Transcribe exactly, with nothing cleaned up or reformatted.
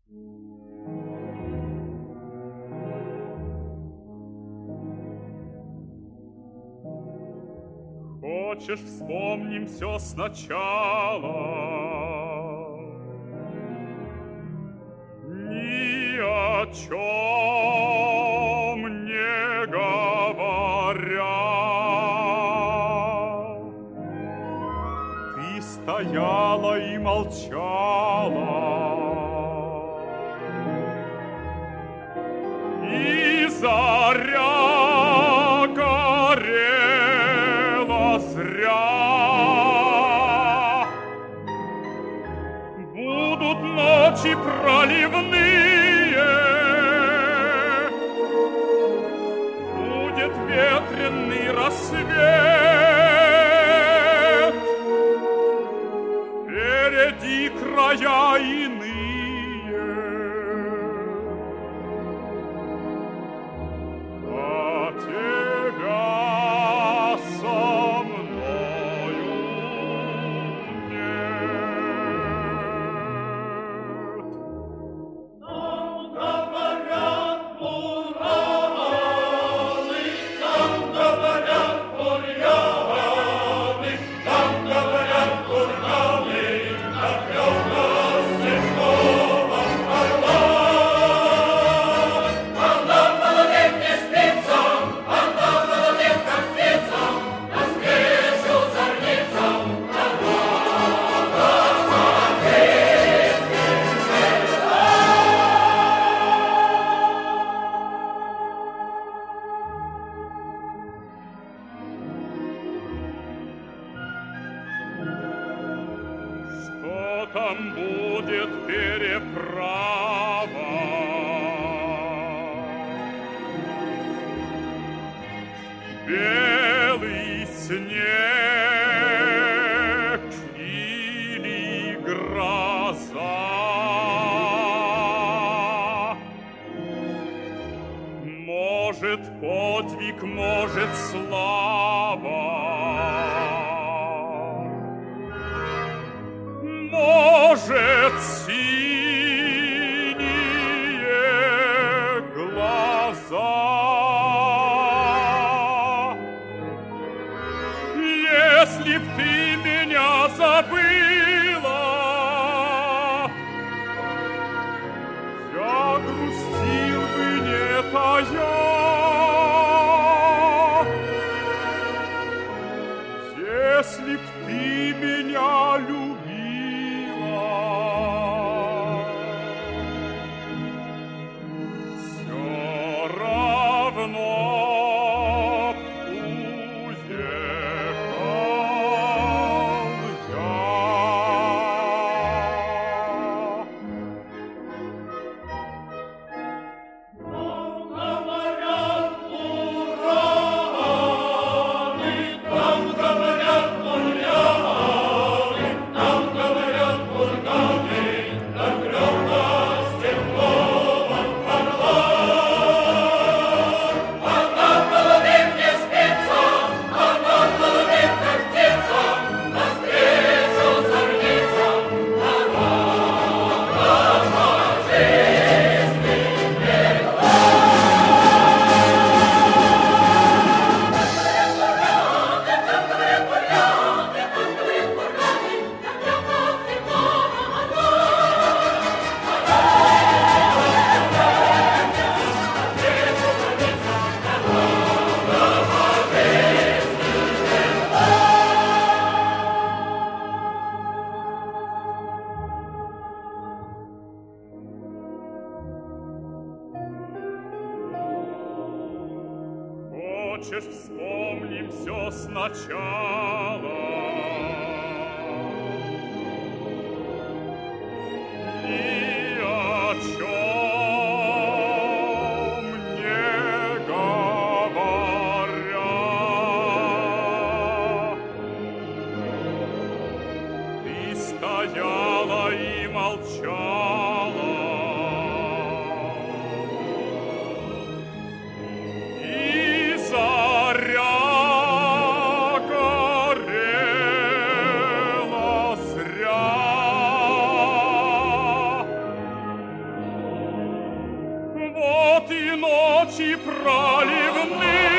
Хочешь, вспомним все сначала, ни о чем не говоря. Ты стояла и молчала, и заря горела зря. Будут ночи проливные, будет ветреный рассвет, впереди края иные. Там будет переправа, белый снег или гроза. Может подвиг, может слава, может, синие глаза. Если б ты меня забыла, я грустил бы не тая. Если б ты меня любила, Хочешь, вспомним все сначала, ни о чем не говоря. Ты стояла и молчала, и заря горела Вот и ночи проливные,